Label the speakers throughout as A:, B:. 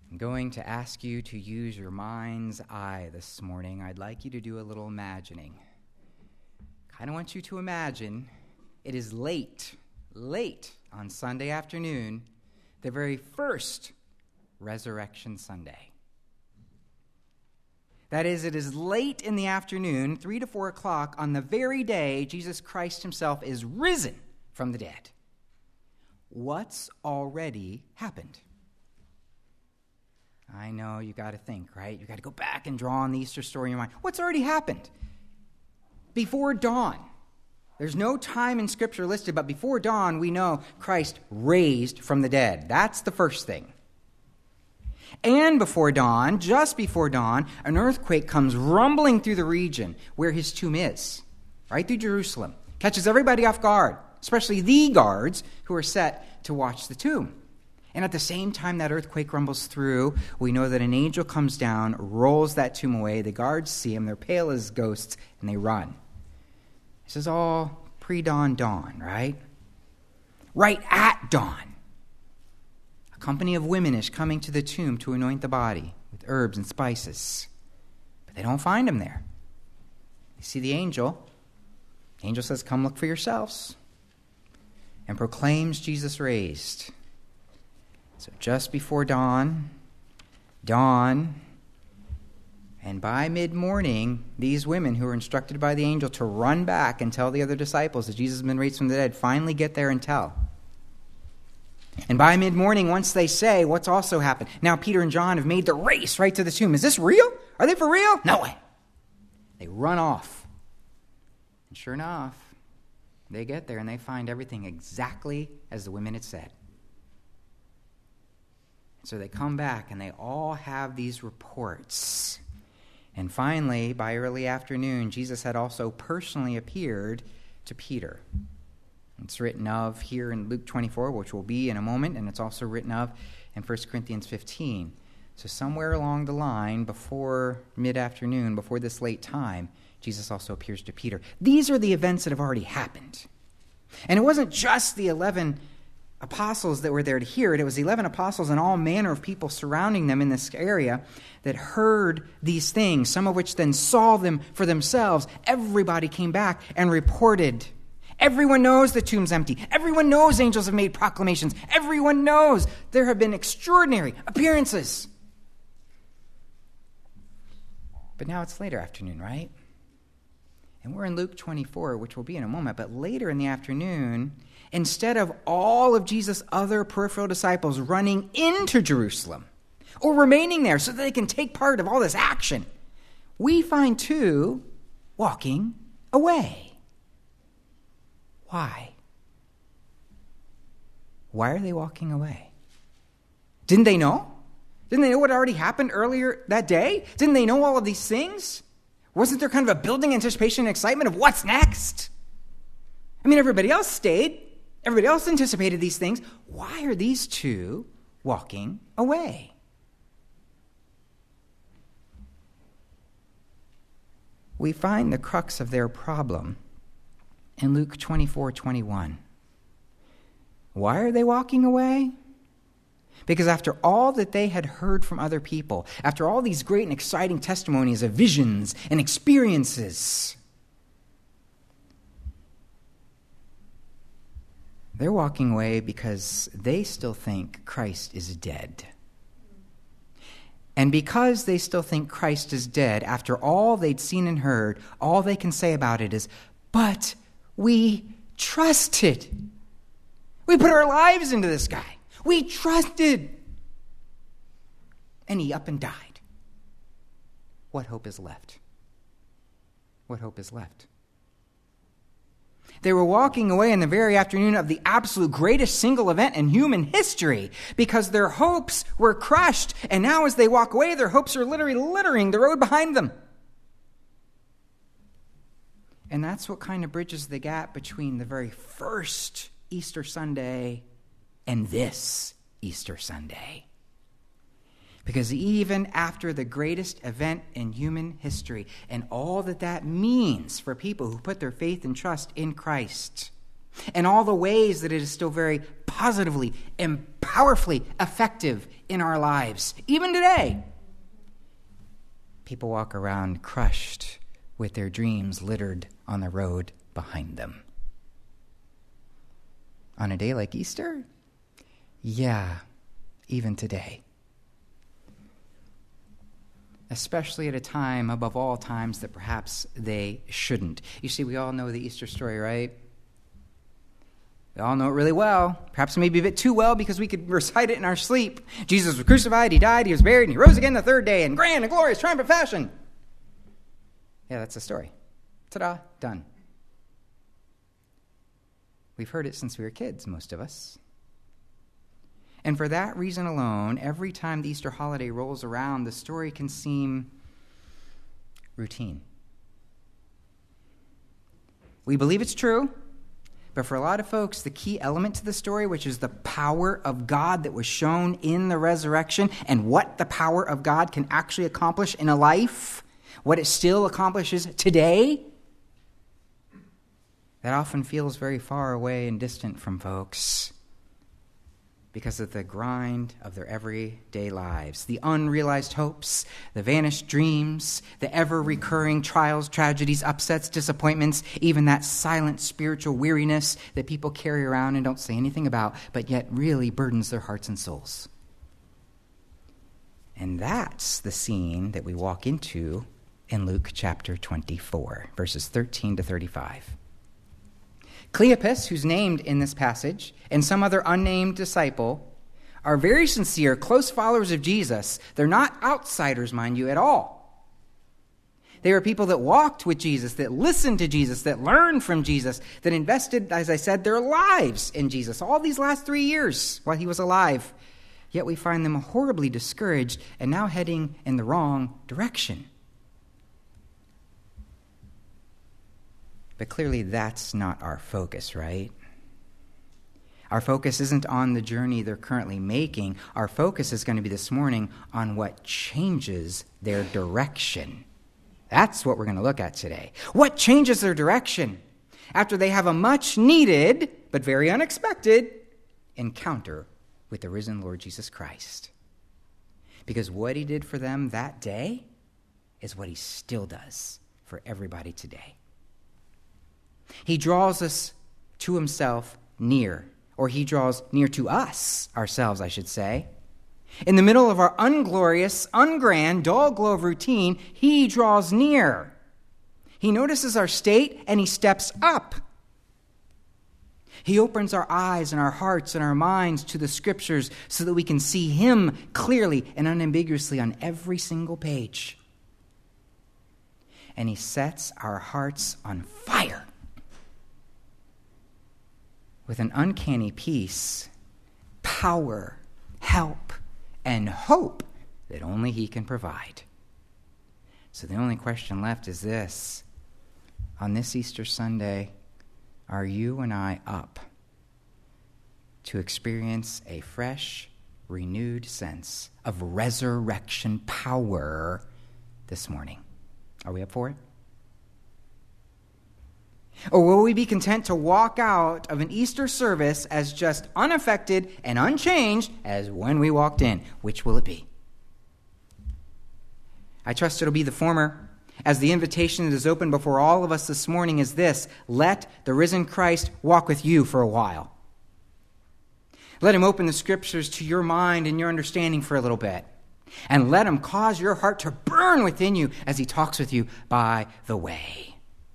A: I'm going to ask you to use your mind's eye this morning. I'd like you to do a little imagining. Kind of want you to imagine it is late on Sunday afternoon, the very first Resurrection Sunday. That is, it is late in the afternoon, 3 to 4 o'clock, on the very day Jesus Christ himself is risen from the dead. What's already happened? I know you got to think, right? You got to go back and draw on the Easter story in your mind. What's already happened? Before dawn. There's no time in Scripture listed, but before dawn, we know Christ raised from the dead. That's the first thing. And before dawn, just before dawn, an earthquake comes rumbling through the region where his tomb is, right through Jerusalem. Catches everybody off guard, especially the guards who are set to watch the tomb. And at the same time that earthquake rumbles through, we know that an angel comes down, rolls that tomb away. The guards see him. They're pale as ghosts, and they run. This is all pre-dawn, right? Right at dawn, a company of women is coming to the tomb to anoint the body with herbs and spices. But they don't find him there. They see the angel. The angel says, "Come look for yourselves," and proclaims Jesus raised. So just before dawn, and by mid-morning, these women who are instructed by the angel to run back and tell the other disciples that Jesus has been raised from the dead finally get there and tell. And by mid-morning, once they say, what's also happened? Now Peter and John have made the race right to the tomb. Is this real? Are they for real? No way. They run off. And sure enough, they get there and they find everything exactly as the women had said. So they come back and they all have these reports. And finally, by early afternoon, Jesus had also personally appeared to Peter. It's written of here in Luke 24, which will be in a moment, and it's also written of in 1 Corinthians 15. So somewhere along the line, before mid-afternoon, before this late time, Jesus also appears to Peter. These are the events that have already happened. And it wasn't just the 11 apostles that were there to hear it. It was 11 apostles and all manner of people surrounding them in this area that heard these things, some of which then saw them for themselves. Everybody came back and reported. Everyone knows the tomb's empty. Everyone knows angels have made proclamations. Everyone knows there have been extraordinary appearances. But now it's later afternoon, right? And we're in Luke 24, which will be in a moment. But later in the afternoon, instead of all of Jesus' other peripheral disciples running into Jerusalem or remaining there so that they can take part of all this action, we find two walking away. Why? Why are they walking away? Didn't they know? Didn't they know what already happened earlier that day? Didn't they know all of these things? Wasn't there kind of a building anticipation and excitement of what's next? I mean, everybody else stayed. Everybody else anticipated these things. Why are these two walking away? We find the crux of their problem in Luke 24:21. Why are they walking away? Because after all that they had heard from other people, after all these great and exciting testimonies of visions and experiences, they're walking away because they still think Christ is dead. And because they still think Christ is dead, after all they'd seen and heard, all they can say about it is, but we trusted. We put our lives into this guy. We trusted. And he up and died. What hope is left? What hope is left? They were walking away in the very afternoon of the absolute greatest single event in human history because their hopes were crushed. And now as they walk away, their hopes are literally littering the road behind them. And that's what kind of bridges the gap between the very first Easter Sunday and this Easter Sunday. Because even after the greatest event in human history and all that that means for people who put their faith and trust in Christ and all the ways that it is still very positively and powerfully effective in our lives. Even today, people walk around crushed with their dreams littered on the road behind them. On a day like Easter? Yeah, even today. Especially at a time, above all times, that perhaps they shouldn't. You see, we all know the Easter story, right? We all know it really well. Perhaps maybe a bit too well because we could recite it in our sleep. Jesus was crucified, he died, he was buried, and he rose again the third day in grand and glorious triumphant fashion. Yeah, that's the story. Ta-da, done. We've heard it since we were kids, most of us. And for that reason alone, every time the Easter holiday rolls around, the story can seem routine. We believe it's true, but for a lot of folks, the key element to the story, which is the power of God that was shown in the resurrection and what the power of God can actually accomplish in a life, what it still accomplishes today, that often feels very far away and distant from folks because of the grind of their everyday lives, the unrealized hopes, the vanished dreams, the ever-recurring trials, tragedies, upsets, disappointments, even that silent spiritual weariness that people carry around and don't say anything about, but yet really burdens their hearts and souls. And that's the scene that we walk into in Luke chapter 24, verses 13 to 35. Cleopas, who's named in this passage, and some other unnamed disciple are very sincere, close followers of Jesus. They're not outsiders, mind you, at all. They were people that walked with Jesus, that listened to Jesus, that learned from Jesus, that invested, as I said, their lives in Jesus all these last 3 years while he was alive. Yet we find them horribly discouraged and now heading in the wrong direction. But clearly that's not our focus, right? Our focus isn't on the journey they're currently making. Our focus is going to be this morning on what changes their direction. That's what we're going to look at today. What changes their direction after they have a much needed, but very unexpected, encounter with the risen Lord Jesus Christ. Because what he did for them that day is what he still does for everybody today. He draws us to himself near, or he draws near to us, ourselves, I should say. In the middle of our unglorious, ungrand, dull glow of routine, he draws near. He notices our state and he steps up. He opens our eyes and our hearts and our minds to the scriptures so that we can see him clearly and unambiguously on every single page. And he sets our hearts on fire with an uncanny peace, power, help, and hope that only he can provide. So the only question left is this: on this Easter Sunday, are you and I up to experience a fresh, renewed sense of resurrection power this morning? Are we up for it? Or will we be content to walk out of an Easter service as just unaffected and unchanged as when we walked in? Which will it be? I trust it'll be the former, as the invitation that is open before all of us this morning is this: let the risen Christ walk with you for a while. Let him open the scriptures to your mind and your understanding for a little bit. And let him cause your heart to burn within you as he talks with you by the way.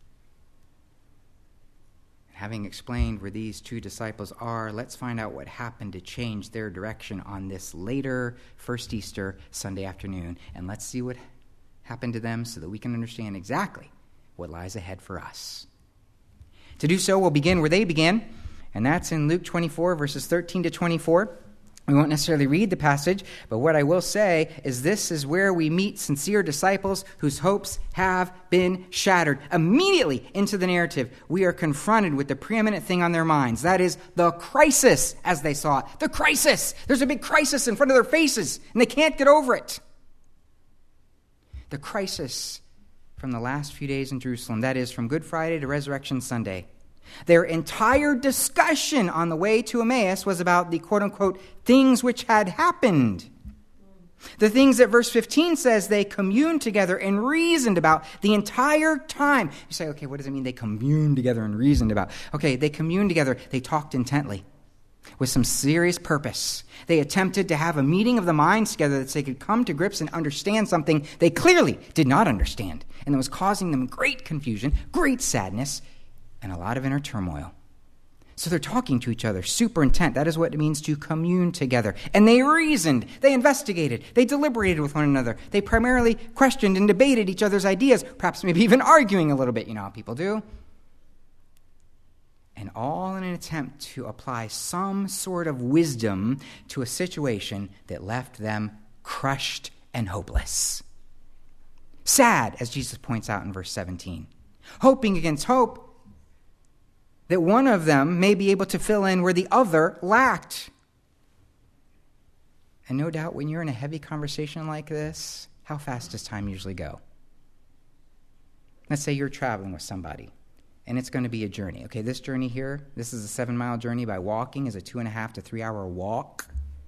A: Having explained where these two disciples are, let's find out what happened to change their direction on this later first Easter Sunday afternoon. And let's see what happened to them so that we can understand exactly what lies ahead for us. To do so, we'll begin where they began, and that's in Luke 24, verses 13 to 24. We won't necessarily read the passage, but what I will say is this is where we meet sincere disciples whose hopes have been shattered. Immediately into the narrative, we are confronted with the preeminent thing on their minds. That is the crisis, as they saw it. The crisis! There's a big crisis in front of their faces, and they can't get over it. The crisis from the last few days in Jerusalem, that is, from Good Friday to Resurrection Sunday. Their entire discussion on the way to Emmaus was about the quote-unquote things which had happened. The things that verse 15 says they communed together and reasoned about the entire time. You say, okay, what does it mean they communed together and reasoned about? Okay, they communed together. They talked intently with some serious purpose. They attempted to have a meeting of the minds together so they could come to grips and understand something they clearly did not understand, and that was causing them great confusion, great sadness, and a lot of inner turmoil. So they're talking to each other, super intent. That is what it means to commune together. And they reasoned, they investigated, they deliberated with one another. They primarily questioned and debated each other's ideas, perhaps maybe even arguing a little bit. You know how people do. And all in an attempt to apply some sort of wisdom to a situation that left them crushed and hopeless. Sad, as Jesus points out in verse 17. Hoping against hope that one of them may be able to fill in where the other lacked. And no doubt when you're in a heavy conversation like this, how fast does time usually go? Let's say you're traveling with somebody, and it's going to be a journey. Okay, this journey here, this is a 7-mile journey by walking, is a 2.5 to 3 hour walk.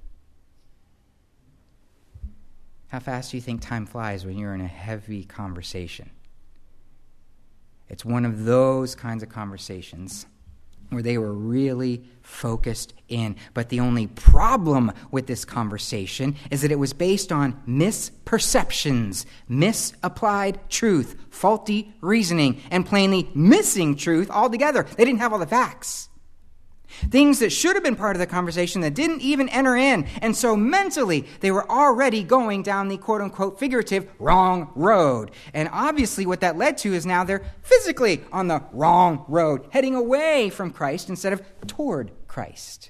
A: How fast do you think time flies when you're in a heavy conversation? It's one of those kinds of conversations where they were really focused in. But the only problem with this conversation is that it was based on misperceptions, misapplied truth, faulty reasoning, and plainly missing truth altogether. They didn't have all the facts. Things that should have been part of the conversation that didn't even enter in. And so mentally, they were already going down the quote-unquote figurative wrong road. And obviously what that led to is now they're physically on the wrong road, heading away from Christ instead of toward Christ.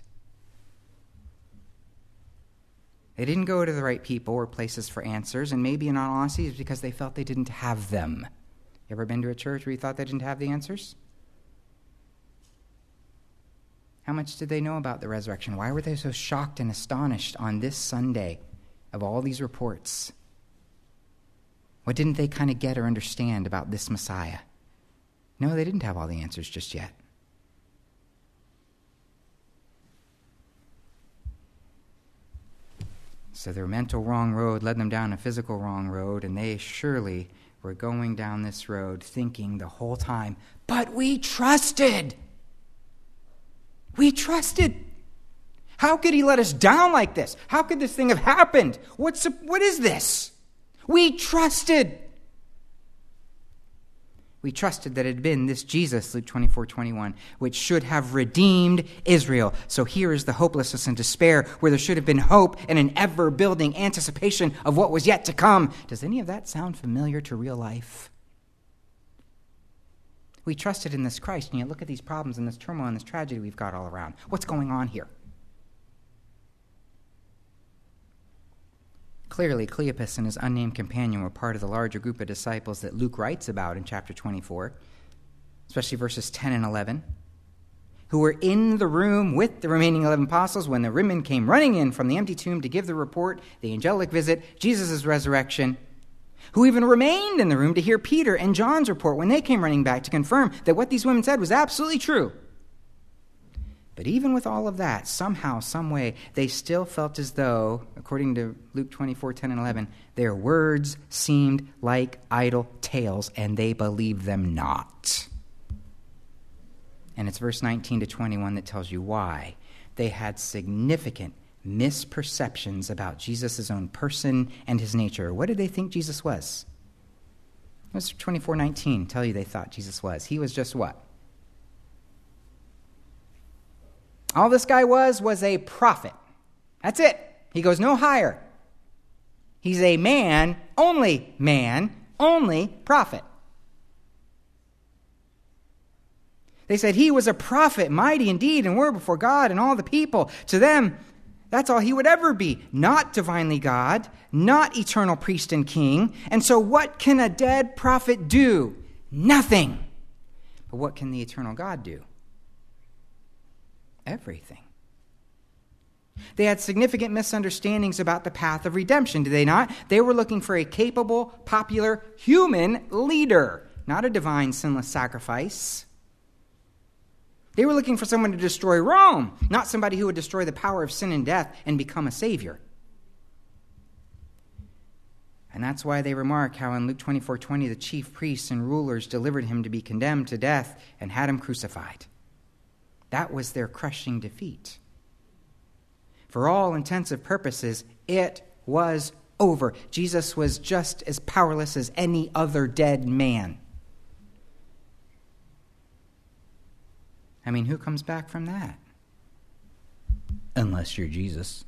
A: They didn't go to the right people or places for answers, and maybe in all honesty, it's because they felt they didn't have them. You ever been to a church where you thought they didn't have the answers? How much did they know about the resurrection? Why were they so shocked and astonished on this Sunday of all these reports? What didn't they kind of get or understand about this Messiah? No, they didn't have all the answers just yet. So their mental wrong road led them down a physical wrong road, and they surely were going down this road thinking the whole time, but we trusted. We trusted. How could he let us down like this? How could this thing have happened? What is this? We trusted. We trusted that it had been this Jesus, Luke 24:21, which should have redeemed Israel. So here is the hopelessness and despair where there should have been hope and an ever-building anticipation of what was yet to come. Does any of that sound familiar to real life? We trusted in this Christ, and yet look at these problems and this turmoil and this tragedy we've got all around. What's going on here? Clearly, Cleopas and his unnamed companion were part of the larger group of disciples that Luke writes about in chapter 24, especially verses 10 and 11, who were in the room with the remaining 11 apostles when the women came running in from the empty tomb to give the report, the angelic visit, Jesus' resurrection, who even remained in the room to hear Peter and John's report when they came running back to confirm that what these women said was absolutely true. But even with all of that, somehow, some way, they still felt as though, according to Luke 24:10 and 11, their words seemed like idle tales, and they believed them not. And it's verse 19 to 21 that tells you why. They had significant misperceptions about Jesus' own person and his nature. What did they think Jesus was? Verse 24:19 tell you they thought Jesus was. He was just what? All this guy was a prophet. That's it. He goes no higher. He's a man, only prophet. They said he was a prophet, mighty in deed and word before God and all the people. To them, that's all he would ever be. Not divinely God, not eternal priest and king. And so what can a dead prophet do? Nothing. But what can the eternal God do? Everything. They had significant misunderstandings about the path of redemption, did they not? They were looking for a capable, popular, human leader, not a divine, sinless sacrifice. They were looking for someone to destroy Rome, not somebody who would destroy the power of sin and death and become a savior. And that's why they remark how in Luke 24:20, the chief priests and rulers delivered him to be condemned to death and had him crucified. That was their crushing defeat. For all intensive purposes, it was over. Jesus was just as powerless as any other dead man. I mean, who comes back from that? Unless you're Jesus.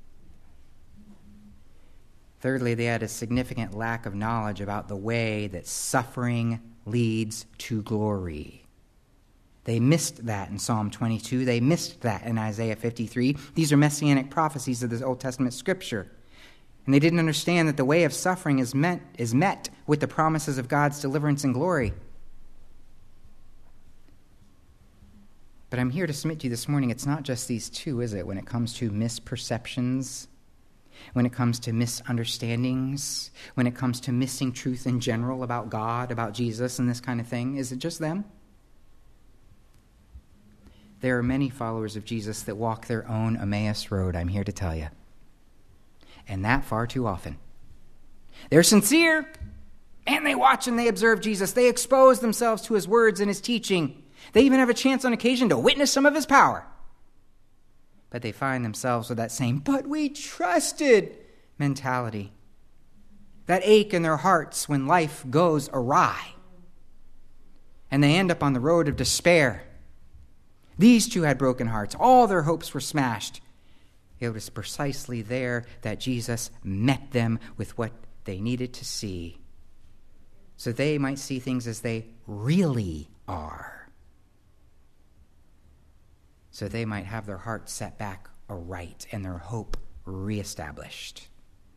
A: Thirdly, they had a significant lack of knowledge about the way that suffering leads to glory. They missed that in Psalm 22. They missed that in Isaiah 53. These are messianic prophecies of the Old Testament scripture. And they didn't understand that the way of suffering is met with the promises of God's deliverance and glory. But I'm here to submit to you this morning, it's not just these two, is it, when it comes to misperceptions, when it comes to misunderstandings, when it comes to missing truth in general about God, about Jesus, and this kind of thing? Is it just them? There are many followers of Jesus that walk their own Emmaus road, I'm here to tell you. And that far too often. They're sincere, and they watch and they observe Jesus. They expose themselves to his words and his teaching. They even have a chance on occasion to witness some of his power. But they find themselves with that same, but we trusted mentality. That ache in their hearts when life goes awry. And they end up on the road of despair. These two had broken hearts. All their hopes were smashed. It was precisely there that Jesus met them with what they needed to see, so they might see things as they really are, so they might have their hearts set back aright and their hope reestablished.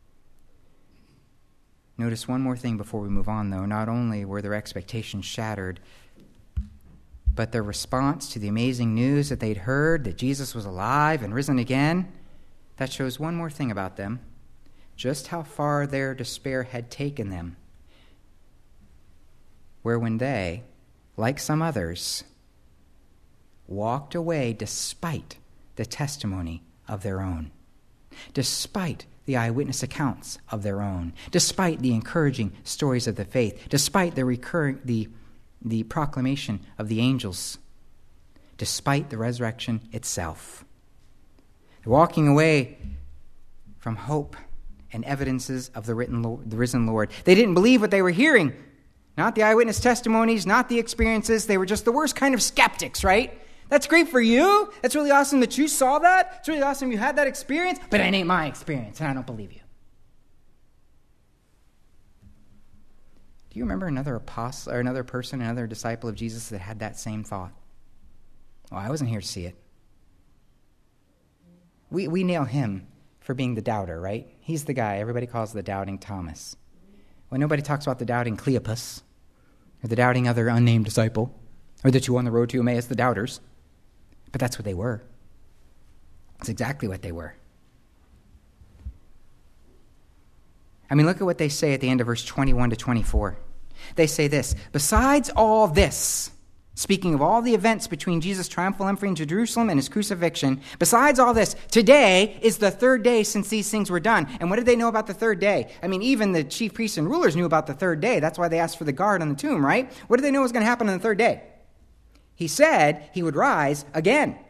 A: Notice one more thing before we move on, though. Not only were their expectations shattered, but their response to the amazing news that they'd heard, that Jesus was alive and risen again, that shows one more thing about them, just how far their despair had taken them. Where when they, like some others, walked away despite the testimony of their own, despite the eyewitness accounts of their own, despite the encouraging stories of the faith, despite the proclamation of the angels, despite the resurrection itself. Walking away from hope and evidences of the risen Lord. They didn't believe what they were hearing. Not the eyewitness testimonies, not the experiences. They were just the worst kind of skeptics, right? That's great for you. That's really awesome that you saw that. It's really awesome you had that experience, but it ain't my experience, and I don't believe you. Do you remember another apostle or another person, another disciple of Jesus that had that same thought? Well, I wasn't here to see it. We nail him for being the doubter, right? He's the guy everybody calls the doubting Thomas. Well, nobody talks about the doubting Cleopas or the doubting other unnamed disciple or the two on the road to Emmaus, the doubters. But that's what they were. That's exactly what they were. I mean, look at what they say at the end of verse 21 to 24. They say this, besides all this, speaking of all the events between Jesus' triumphal entry into Jerusalem and his crucifixion, besides all this, today is the third day since these things were done. And what did they know about the third day? I mean, even the chief priests and rulers knew about the third day. That's why they asked for the guard on the tomb, right? What did they know was going to happen on the third day? He said he would rise again.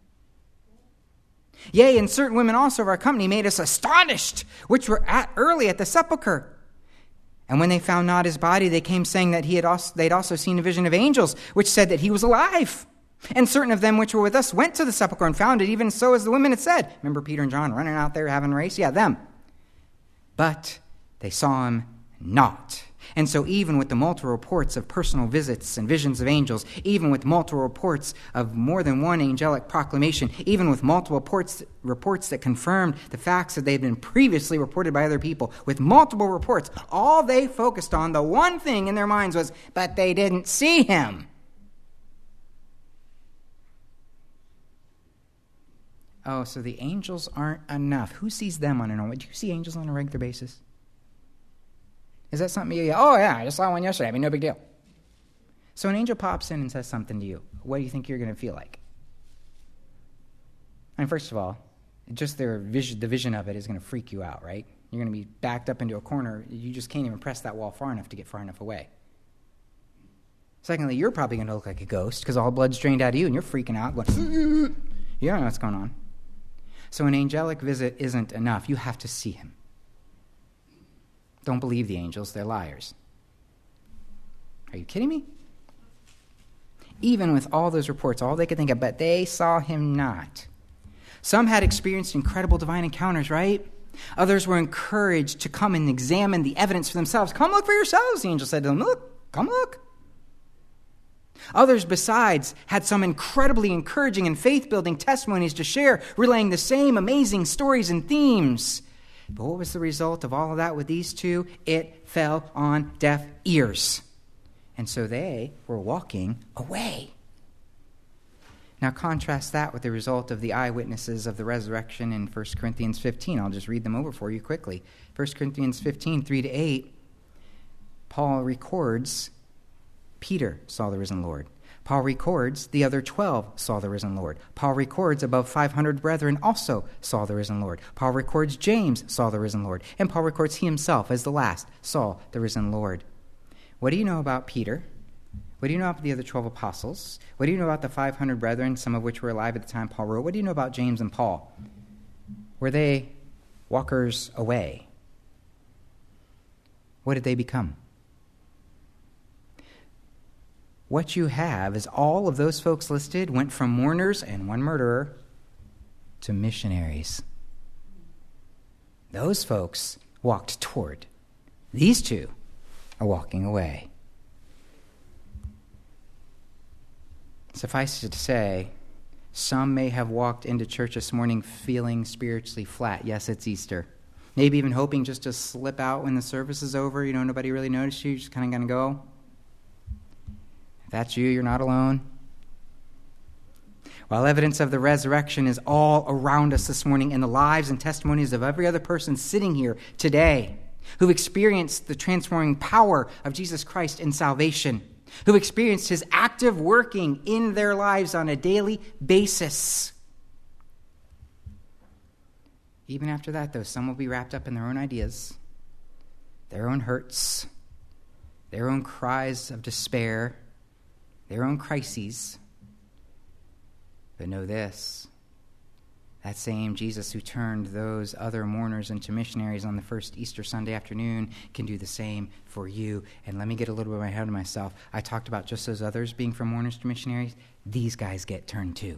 A: Yea, and certain women also of our company made us astonished, which were early at the sepulchre. And when they found not his body, they came saying that they'd also seen a vision of angels, which said that he was alive. And certain of them which were with us went to the sepulchre and found it, even so as the women had said. Remember Peter and John running out there having a race? Yeah, them. But they saw him not. And so even with the multiple reports of personal visits and visions of angels, even with multiple reports of more than one angelic proclamation, even with multiple reports that confirmed the facts that they'd been previously reported by other people, with multiple reports, all they focused on, the one thing in their minds was, but they didn't see him. Oh, so the angels aren't enough. Who sees them on a normal? Do you see angels on a regular basis? Is that something you, oh yeah, I just saw one yesterday. I mean, no big deal. So an angel pops in and says something to you. what do you think you're going to feel like? And first of all, just the vision of it is going to freak you out, right? You're going to be backed up into a corner. You just can't even press that wall far enough to get far enough away. Secondly, you're probably going to look like a ghost because all blood's drained out of you and you're freaking out going, you don't know what's going on. So an angelic visit isn't enough. You have to see him. Don't believe the angels. They're liars. Are you kidding me? Even with all those reports, all they could think of, but they saw him not. Some had experienced incredible divine encounters, right? Others were encouraged to come and examine the evidence for themselves. Come look for yourselves, the angel said to them. Look, come look. Others, besides, had some incredibly encouraging and faith-building testimonies to share, relaying the same amazing stories and themes. But what was the result of all of that with these two? It fell on deaf ears. And so they were walking away. Now contrast that with the result of the eyewitnesses of the resurrection in 1 Corinthians 15. I'll just read them over for you quickly. 1 Corinthians 15, 3-8, Paul records Peter saw the risen Lord. Paul records the other 12 saw the risen Lord. Paul records above 500 brethren also saw the risen Lord. Paul records James saw the risen Lord. And Paul records he himself as the last saw the risen Lord. What do you know about Peter? What do you know about the other 12 apostles? What do you know about the 500 brethren, some of which were alive at the time Paul wrote? What do you know about James and Paul? Were they walkers away? What did they become? What you have is all of those folks listed went from mourners and one murderer to missionaries. Those folks walked toward. These two are walking away. Suffice it to say, some may have walked into church this morning feeling spiritually flat. Yes, it's Easter. Maybe even hoping just to slip out when the service is over. You know, nobody really noticed you. You're just kind of going to go. If that's you, you're not alone. While evidence of the resurrection is all around us this morning in the lives and testimonies of every other person sitting here today who've experienced the transforming power of Jesus Christ in salvation, who've experienced his active working in their lives on a daily basis. Even after that, though, some will be wrapped up in their own ideas, their own hurts, their own cries of despair, their own crises. But know this, that same Jesus who turned those other mourners into missionaries on the first Easter Sunday afternoon can do the same for you. And let me get a little bit ahead of myself. I talked about just those others being from mourners to missionaries. These guys get turned too.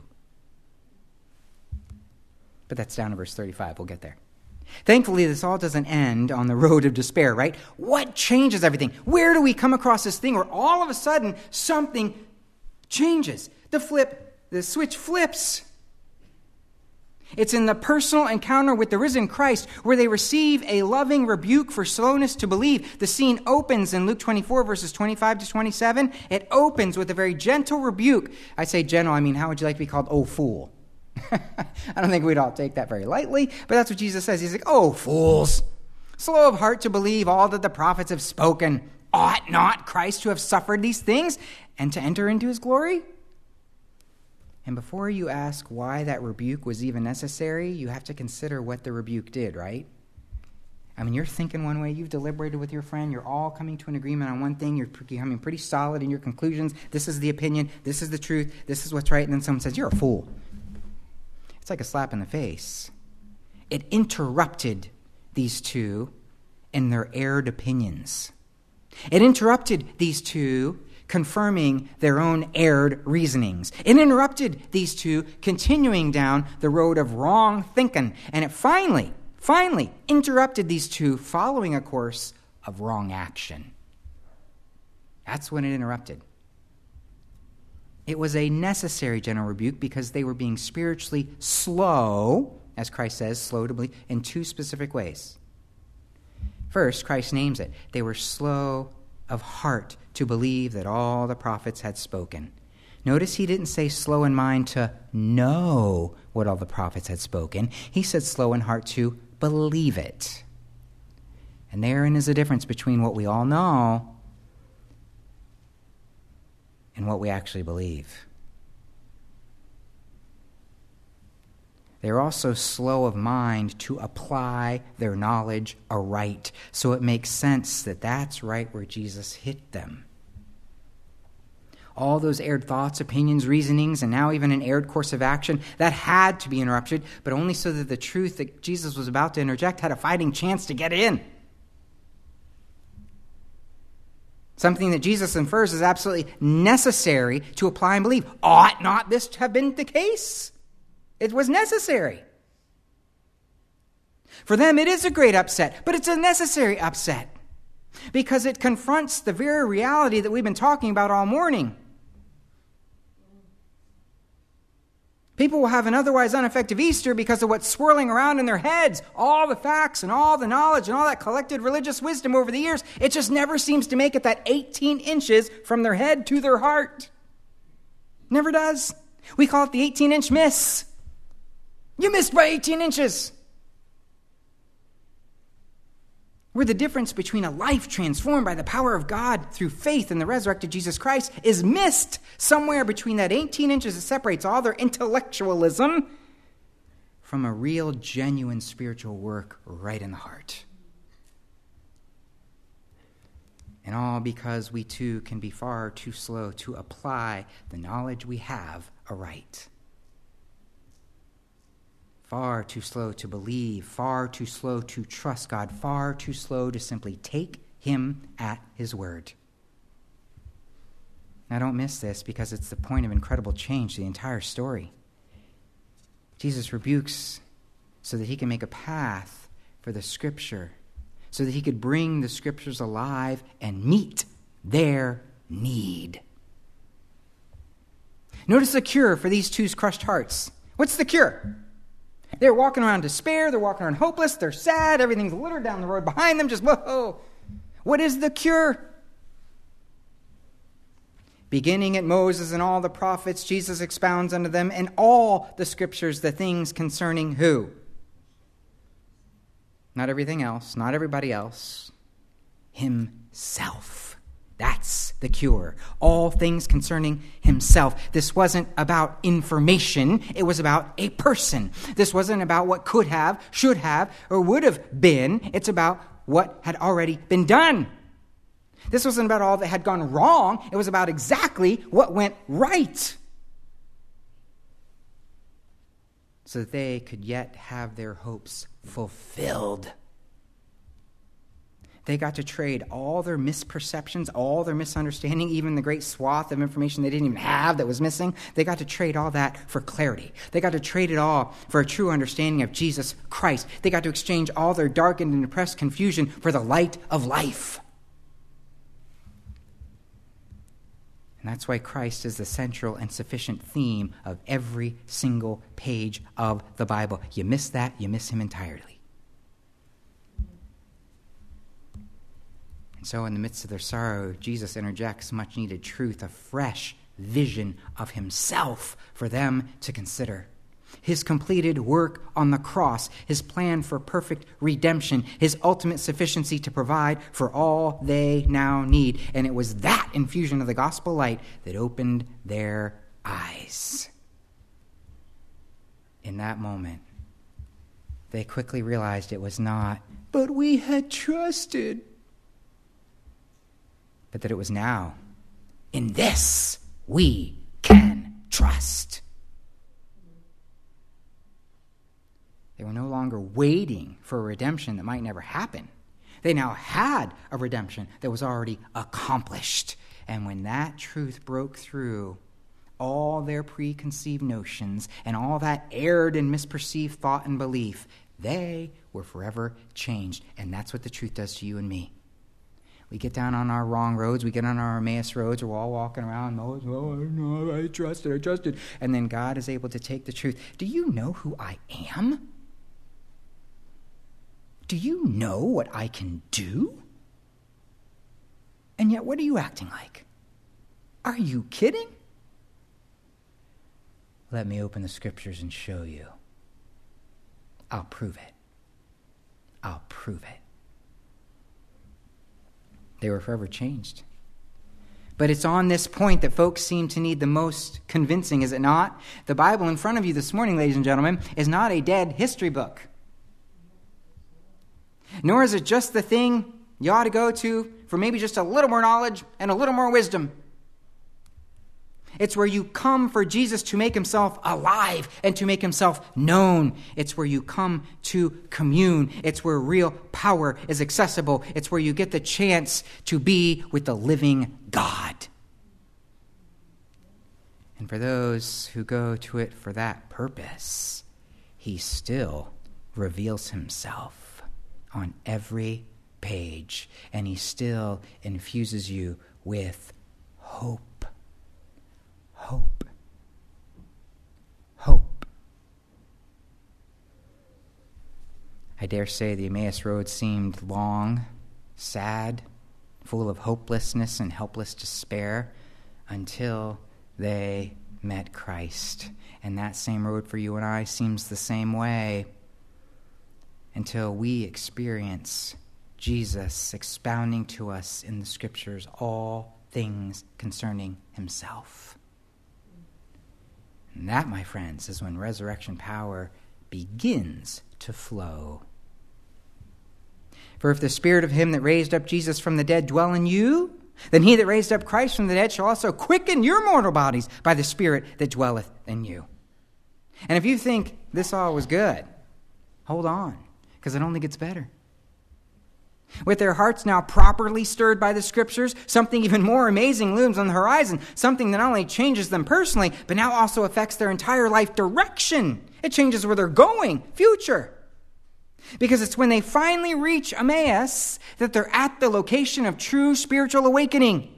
A: But that's down to verse 35. We'll get there. Thankfully, this all doesn't end on the road of despair, right? What changes everything? Where do we come across this thing where all of a sudden something changes? The switch flips. It's in the personal encounter with the risen Christ where they receive a loving rebuke for slowness to believe. The scene opens in Luke 24, verses 25 to 27. It opens with a very gentle rebuke. I say gentle, I mean, how would you like to be called, oh, fool? I don't think we'd all take that very lightly, but that's what Jesus says. He's like, oh, fools, slow of heart to believe all that the prophets have spoken. Ought not Christ to have suffered these things and to enter into his glory? And before you ask why that rebuke was even necessary, you have to consider what the rebuke did, right? I mean, you're thinking one way, you've deliberated with your friend, you're all coming to an agreement on one thing, you're becoming pretty solid in your conclusions, this is the opinion, this is the truth, this is what's right, and then someone says, you're a fool. It's like a slap in the face. It interrupted these two in their erred opinions. It interrupted these two confirming their own erred reasonings. It interrupted these two continuing down the road of wrong thinking. And it finally interrupted these two following a course of wrong action. That's when it interrupted. It was a necessary general rebuke because they were being spiritually slow, as Christ says, slow to believe, in two specific ways. First, Christ names it. They were slow of heart to believe that all the prophets had spoken. Notice he didn't say slow in mind to know what all the prophets had spoken. He said slow in heart to believe it. And therein is a difference between what we all know and what we actually believe. They're also slow of mind to apply their knowledge aright. So it makes sense that that's right where Jesus hit them. All those erred thoughts, opinions, reasonings, and now even an erred course of action, that had to be interrupted, but only so that the truth that Jesus was about to interject had a fighting chance to get in. Something that Jesus infers is absolutely necessary to apply and believe. Ought not this to have been the case? It was necessary. For them, it is a great upset, but it's a necessary upset because it confronts the very reality that we've been talking about all morning. People will have an otherwise ineffective Easter because of what's swirling around in their heads. All the facts and all the knowledge and all that collected religious wisdom over the years, it just never seems to make it that 18 inches from their head to their heart. Never does. We call it the 18-inch miss. You missed by 18 inches. Where the difference between a life transformed by the power of God through faith in the resurrected Jesus Christ is missed somewhere between that 18 inches that separates all their intellectualism from a real, genuine spiritual work right in the heart. And all because we too can be far too slow to apply the knowledge we have aright. Far too slow to believe, far too slow to trust God, far too slow to simply take him at his word. Now don't miss this because it's the point of incredible change to the entire story. Jesus rebukes so that he can make a path for the Scripture, so that he could bring the Scriptures alive and meet their need. Notice the cure for these two crushed hearts. What's the cure? They're walking around despair, they're walking around hopeless, they're sad, everything's littered down the road behind them, just whoa. What is the cure? Beginning at Moses and all the prophets, Jesus expounds unto them in all the Scriptures the things concerning who? Not everything else, not everybody else. Himself. That's the cure. All things concerning himself. This wasn't about information. It was about a person. This wasn't about what could have, should have, or would have been. It's about what had already been done. This wasn't about all that had gone wrong. It was about exactly what went right. So that they could yet have their hopes fulfilled. They got to trade all their misperceptions, all their misunderstanding, even the great swath of information they didn't even have that was missing. They got to trade all that for clarity. They got to trade it all for a true understanding of Jesus Christ. They got to exchange all their darkened and depressed confusion for the light of life. And that's why Christ is the central and sufficient theme of every single page of the Bible. You miss that, you miss him entirely. So in the midst of their sorrow, Jesus interjects much-needed truth, a fresh vision of himself for them to consider. His completed work on the cross, his plan for perfect redemption, his ultimate sufficiency to provide for all they now need. And it was that infusion of the gospel light that opened their eyes. In that moment, they quickly realized it was not, but we had trusted, but that it was now, in this we can trust. They were no longer waiting for a redemption that might never happen. They now had a redemption that was already accomplished. And when that truth broke through all their preconceived notions and all that erred and misperceived thought and belief, they were forever changed. And that's what the truth does to you and me. We get down on our wrong roads. We get on our Emmaus roads. We're all walking around. Oh, no, I trusted. And then God is able to take the truth. Do you know who I am? Do you know what I can do? And yet, what are you acting like? Are you kidding? Let me open the Scriptures and show you. I'll prove it. I'll prove it. They were forever changed. But it's on this point that folks seem to need the most convincing, is it not? The Bible in front of you this morning, ladies and gentlemen, is not a dead history book. Nor is it just the thing you ought to go to for maybe just a little more knowledge and a little more wisdom. It's where you come for Jesus to make himself alive and to make himself known. It's where you come to commune. It's where real power is accessible. It's where you get the chance to be with the living God. And for those who go to it for that purpose, he still reveals himself on every page, and he still infuses you with hope. Hope. Hope. I dare say the Emmaus Road seemed long, sad, full of hopelessness and helpless despair until they met Christ. And that same road for you and I seems the same way until we experience Jesus expounding to us in the Scriptures all things concerning himself. And that, my friends, is when resurrection power begins to flow. For if the Spirit of him that raised up Jesus from the dead dwell in you, then he that raised up Christ from the dead shall also quicken your mortal bodies by the Spirit that dwelleth in you. And if you think this all was good, hold on, because it only gets better. With their hearts now properly stirred by the Scriptures, something even more amazing looms on the horizon, something that not only changes them personally, but now also affects their entire life direction. It changes where they're going, future. Because it's when they finally reach Emmaus that they're at the location of true spiritual awakening.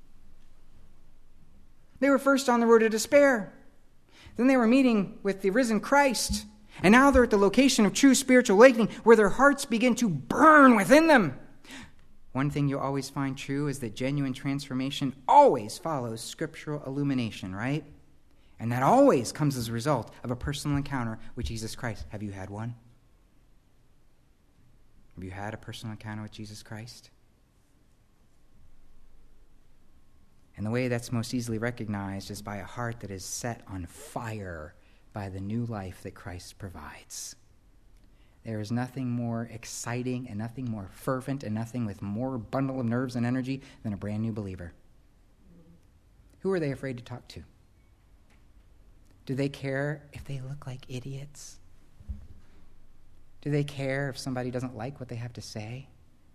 A: They were first on the road to despair. Then they were meeting with the risen Christ. And now they're at the location of true spiritual awakening where their hearts begin to burn within them. One thing you'll always find true is that genuine transformation always follows scriptural illumination, right? And that always comes as a result of a personal encounter with Jesus Christ. Have you had one? Have you had a personal encounter with Jesus Christ? And the way that's most easily recognized is by a heart that is set on fire by the new life that Christ provides. There is nothing more exciting and nothing more fervent and nothing with more bundle of nerves and energy than a brand new believer. Who are they afraid to talk to? Do they care if they look like idiots? Do they care if somebody doesn't like what they have to say?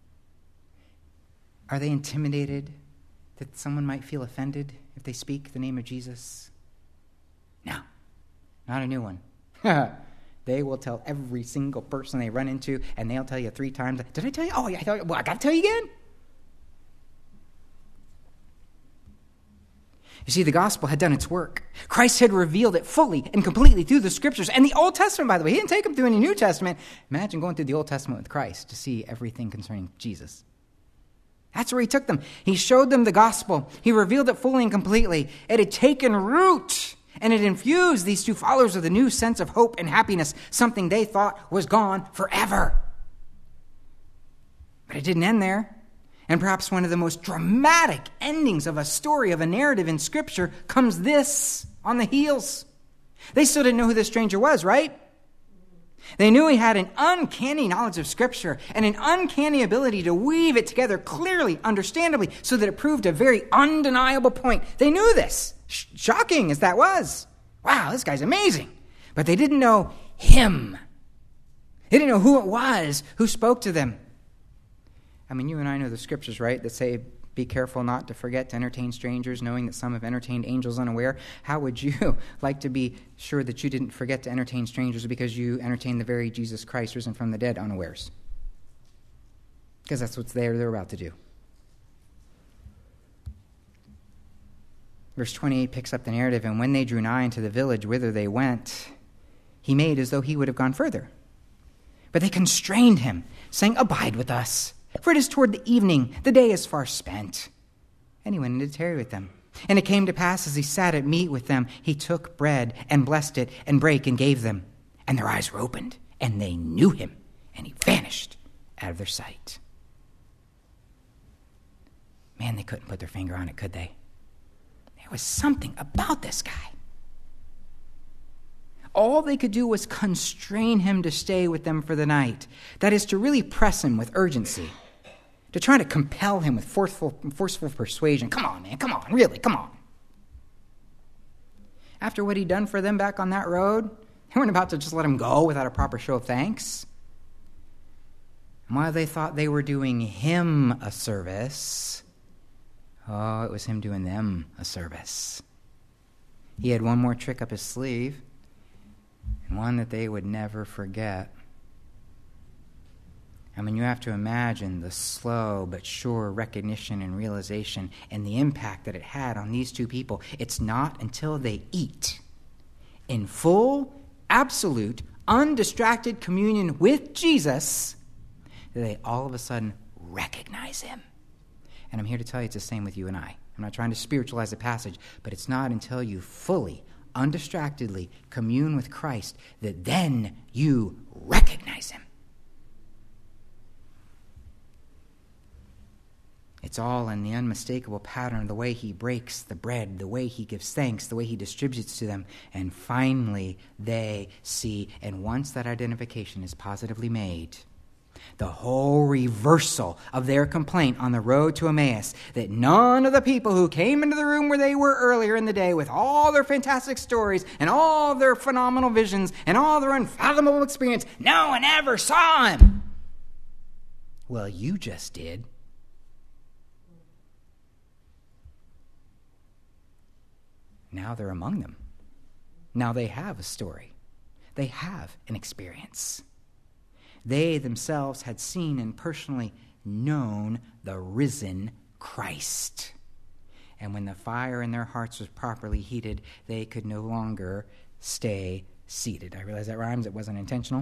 A: Are they intimidated that someone might feel offended if they speak the name of Jesus? No. Not a new one. They will tell every single person they run into, and they'll tell you 3 times. Did I tell you? Oh, yeah, I got to tell you again. You see, the gospel had done its work. Christ had revealed it fully and completely through the Scriptures. And the Old Testament, by the way, he didn't take them through any New Testament. Imagine going through the Old Testament with Christ to see everything concerning Jesus. That's where he took them. He showed them the gospel. He revealed it fully and completely. It had taken root. And it infused these 2 followers with a new sense of hope and happiness, something they thought was gone forever. But it didn't end there. And perhaps one of the most dramatic endings of a story, of a narrative in Scripture, comes this on the heels. They still didn't know who this stranger was, right? They knew he had an uncanny knowledge of Scripture and an uncanny ability to weave it together clearly, understandably, so that it proved a very undeniable point. They knew this. Shocking as that was. Wow, this guy's amazing. But they didn't know him. They didn't know who it was who spoke to them. I mean, you and I know the Scriptures, right, that say, be careful not to forget to entertain strangers, knowing that some have entertained angels unaware. How would you like to be sure that you didn't forget to entertain strangers because you entertained the very Jesus Christ risen from the dead unawares? Because that's what they're about to do. Verse 28 picks up the narrative, and when they drew nigh unto the village whither they went, he made as though he would have gone further. But they constrained him, saying, Abide with us, for it is toward the evening, the day is far spent. And he went in to tarry with them. And it came to pass, as he sat at meat with them, he took bread, and blessed it, and brake, and gave them. And their eyes were opened, and they knew him, and he vanished out of their sight. Man, they couldn't put their finger on it, could they? There was something about this guy. All they could do was constrain him to stay with them for the night. That is, to really press him with urgency, to try to compel him with forceful persuasion. Come on, man, come on, really, come on. After what he'd done for them back on that road, they weren't about to just let him go without a proper show of thanks. And while they thought they were doing him a service, oh, it was him doing them a service. He had one more trick up his sleeve, and one that they would never forget. I mean, you have to imagine the slow but sure recognition and realization and the impact that it had on these two people. It's not until they eat in full, absolute, undistracted communion with Jesus that they all of a sudden recognize him. And I'm here to tell you it's the same with you and I. I'm not trying to spiritualize the passage, but it's not until you fully, undistractedly commune with Christ that then you recognize him. It's all in the unmistakable pattern of the way he breaks the bread, the way he gives thanks, the way he distributes to them. And finally, they see, and once that identification is positively made, the whole reversal of their complaint on the road to Emmaus, that none of the people who came into the room where they were earlier in the day with all their fantastic stories and all their phenomenal visions and all their unfathomable experience, no one ever saw him. Well, you just did. Now they're among them. Now they have a story. They have an experience. They themselves had seen and personally known the risen Christ. And when the fire in their hearts was properly heated, they could no longer stay seated. I realize that rhymes. It wasn't intentional.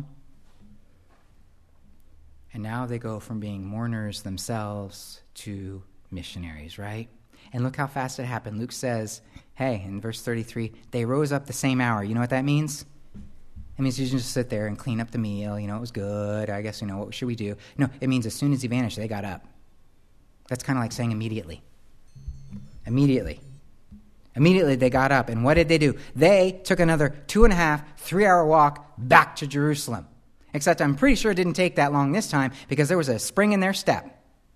A: And now they go from being mourners themselves to missionaries, right? And look how fast it happened. Luke says, hey, in verse 33, they rose up the same hour. You know what that means? It means you just sit there and clean up the meal. It was good. I guess, what should we do? No, it means as soon as he vanished, they got up. That's kind of like saying immediately. Immediately. Immediately they got up. And what did they do? They took another 2.5, 3-hour walk back to Jerusalem. Except I'm pretty sure it didn't take that long this time because there was a spring in their step.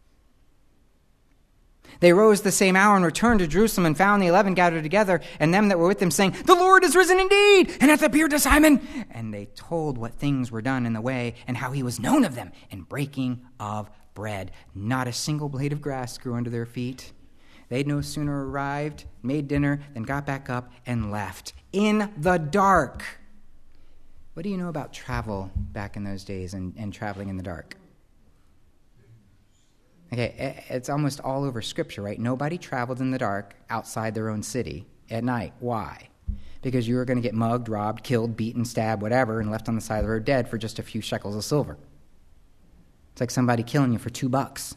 A: They rose the same hour and returned to Jerusalem and found the 11 gathered together and them that were with them saying, the Lord is risen indeed and hath appeared to Simon. And they told what things were done in the way and how he was known of them in breaking of bread. Not a single blade of grass grew under their feet. They'd no sooner arrived, made dinner, than got back up and left in the dark. What do you know about travel back in those days and traveling in the dark? Okay, it's almost all over Scripture, right? Nobody traveled in the dark outside their own city at night. Why? Because you were going to get mugged, robbed, killed, beaten, stabbed, whatever, and left on the side of the road dead for just a few shekels of silver. It's like somebody killing you for $2.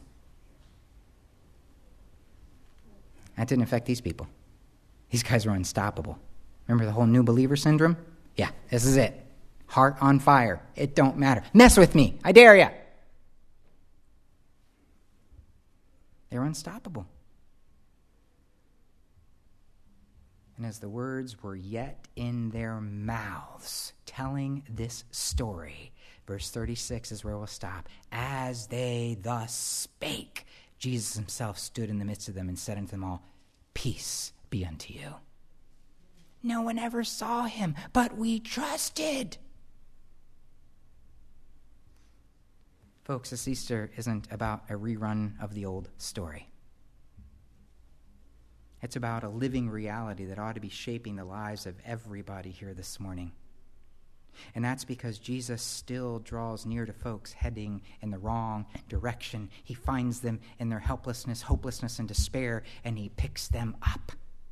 A: That didn't affect these people. These guys were unstoppable. Remember the whole new believer syndrome? Yeah, this is it. Heart on fire. It don't matter. Mess with me. I dare ya. They're unstoppable. And as the words were yet in their mouths, telling this story, verse 36 is where we'll stop. As they thus spake, Jesus himself stood in the midst of them and said unto them all, peace be unto you. No one ever saw him, but we trusted. Folks, this Easter isn't about a rerun of the old story. It's about a living reality that ought to be shaping the lives of everybody here this morning. And that's because Jesus still draws near to folks heading in the wrong direction. He finds them in their helplessness, hopelessness, and despair, and he picks them up.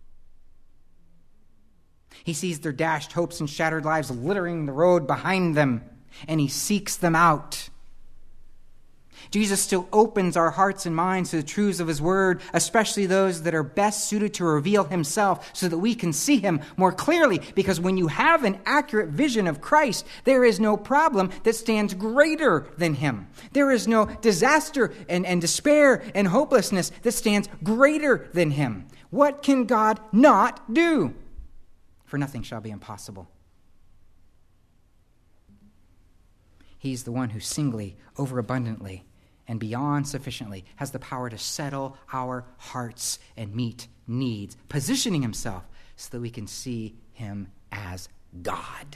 A: He sees their dashed hopes and shattered lives littering the road behind them, and he seeks them out. Jesus still opens our hearts and minds to the truths of his word, especially those that are best suited to reveal himself so that we can see him more clearly. Because when you have an accurate vision of Christ, there is no problem that stands greater than him. There is no disaster and despair and hopelessness that stands greater than him. What can God not do? For nothing shall be impossible. He's the one who singly, overabundantly, and beyond sufficiently has the power to settle our hearts and meet needs, positioning himself so that we can see him as God.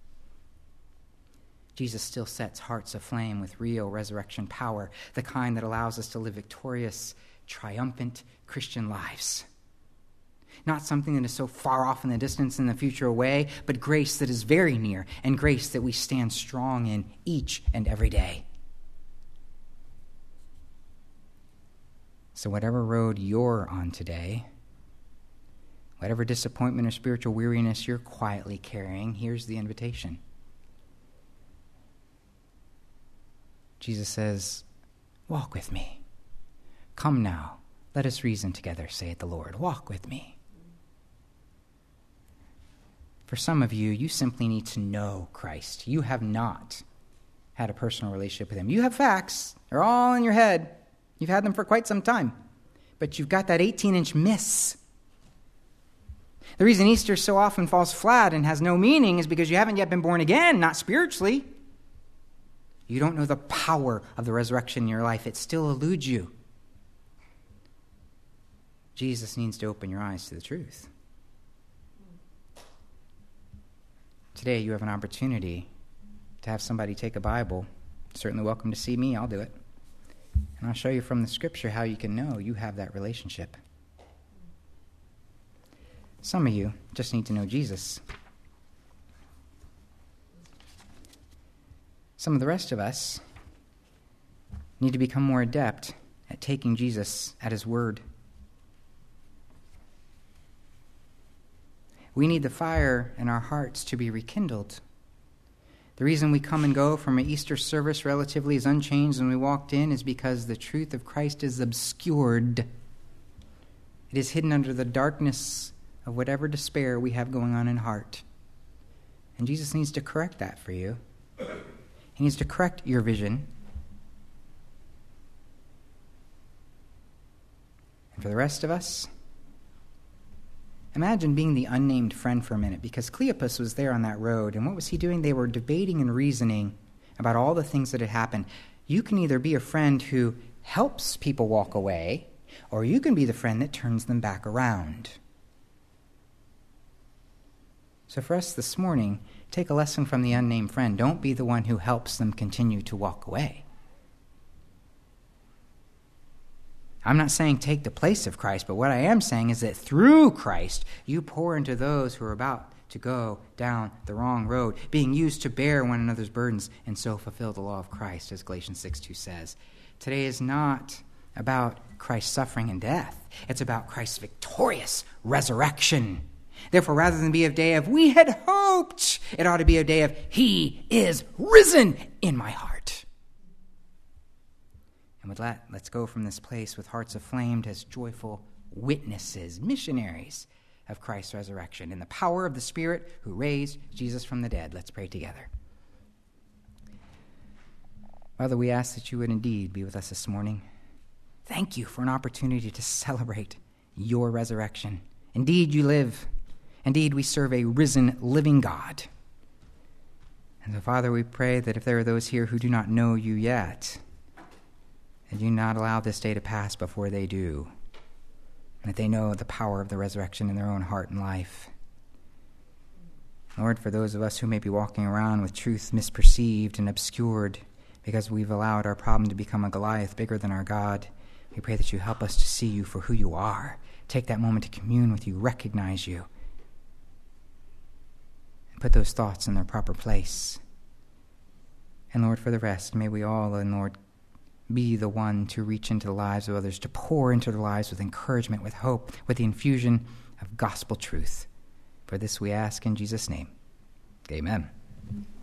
A: Jesus still sets hearts aflame with real resurrection power, the kind that allows us to live victorious, triumphant Christian lives. Not something that is so far off in the distance in the future away, but grace that is very near, and grace that we stand strong in each and every day. So whatever road you're on today, whatever disappointment or spiritual weariness you're quietly carrying, here's the invitation. Jesus says, walk with me. Come now, let us reason together, saith the Lord. Walk with me. For some of you, you simply need to know Christ. You have not had a personal relationship with him. You have facts. They're all in your head. You've had them for quite some time. But you've got that 18-inch miss. The reason Easter so often falls flat and has no meaning is because you haven't yet been born again, not spiritually. You don't know the power of the resurrection in your life. It still eludes you. Jesus needs to open your eyes to the truth. Today you have an opportunity to have somebody take a Bible. Certainly welcome to see me. I'll do it. And I'll show you from the Scripture how you can know you have that relationship. Some of you just need to know Jesus. Some of the rest of us need to become more adept at taking Jesus at his word. We need the fire in our hearts to be rekindled. The reason we come and go from an Easter service relatively as unchanged when we walked in is because the truth of Christ is obscured. It is hidden under the darkness of whatever despair we have going on in heart. And Jesus needs to correct that for you. He needs to correct your vision. And for the rest of us, imagine being the unnamed friend for a minute, because Cleopas was there on that road, and what was he doing? They were debating and reasoning about all the things that had happened. You can either be a friend who helps people walk away, or you can be the friend that turns them back around. So for us this morning, take a lesson from the unnamed friend. Don't be the one who helps them continue to walk away. I'm not saying take the place of Christ, but what I am saying is that through Christ, you pour into those who are about to go down the wrong road, being used to bear one another's burdens and so fulfill the law of Christ, as Galatians 6:2 says. Today is not about Christ's suffering and death. It's about Christ's victorious resurrection. Therefore, rather than be a day of we had hoped, it ought to be a day of he is risen in my heart. And with that, let's go from this place with hearts aflamed as joyful witnesses, missionaries of Christ's resurrection in the power of the Spirit who raised Jesus from the dead. Let's pray together. Father, we ask that you would indeed be with us this morning. Thank you for an opportunity to celebrate your resurrection. Indeed, you live. Indeed, we serve a risen, living God. And so, Father, we pray that if there are those here who do not know you yet, that you not allow this day to pass before they do, and that they know the power of the resurrection in their own heart and life. Lord, for those of us who may be walking around with truth misperceived and obscured because we've allowed our problem to become a Goliath bigger than our God, we pray that you help us to see you for who you are. Take that moment to commune with you, recognize you, and put those thoughts in their proper place. And Lord, for the rest, may we all, and Lord, be the one to reach into the lives of others, to pour into their lives with encouragement, with hope, with the infusion of gospel truth. For this we ask in Jesus' name. Amen.